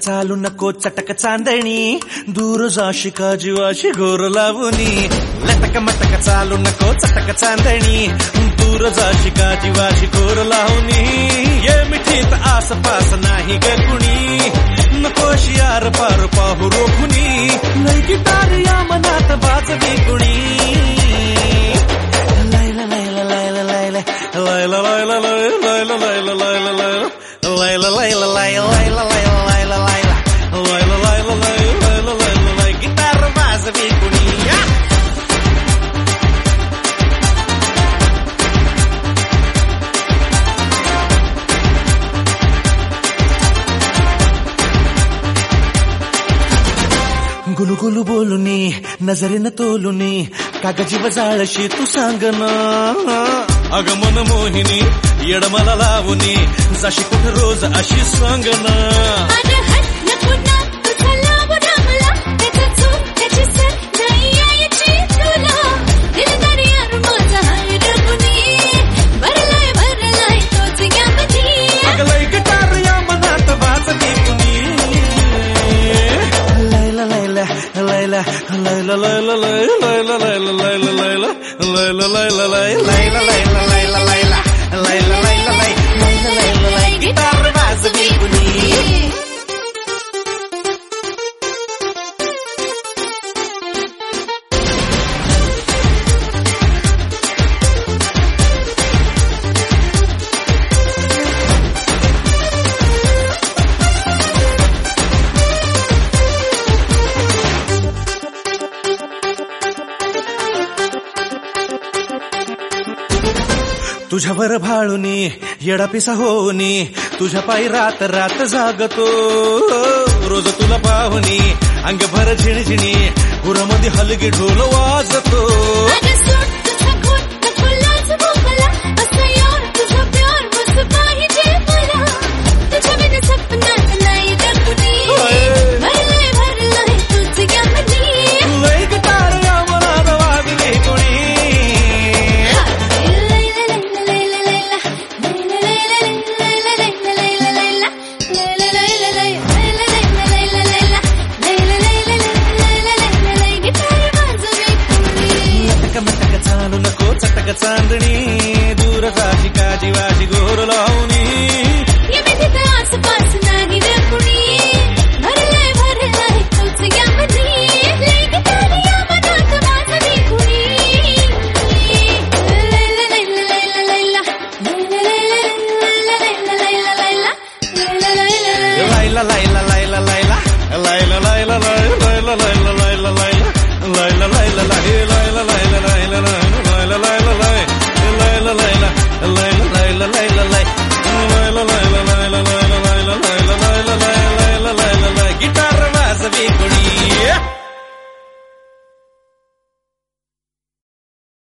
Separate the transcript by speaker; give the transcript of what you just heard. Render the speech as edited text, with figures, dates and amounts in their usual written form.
Speaker 1: चालू नको चटक चांदणी दूर जाशी का जीवाशी घोर लावणी लटक मटक चालू नको चटक चांदणी दूर जाशी का जीवाशी घोर लावणी ये मिठीत आसपास नाही ग कुणी नकोशी यार पार पाहू रोखुनी लय गिटार या मनात बाजवी कुणी Laila Laila Laila Laila Laila Laila Laila Laila Laila Laila Layla layla layla layla layla layla layla layla layla layla layla layla guitarra vaza vicunia गुलू गुलू बोलुनी नजरेन तोलुनी कागजी वजाळशी तू सांग ना अग मन मोहिनी येड मला लावुनी जशी कुठ रोज अशी सांग ना Layla layla layla layla layla layla layla layla layla layla layla layla layla layla layla layla layla layla layla layla guitarra vaza vicunia तुझ्यावर भाळुनी येडा पिसा होनी तुझ्या पायी रात रात जागतो रोज तुला पाहुनी अंग भर झिणझिणी गुरामध्ये हलगी ढोल वाजतो चांदणी दूर जाशी का जीवाशी घोर लावणी ये मिठीत आसपास नाही रे कुणी भरलंय तूच या मधी लय गिटार या मनात वाजवी कुणी लैला लैला लैला लैला लैला लैला लैला लैला लैला लैला लैला लैला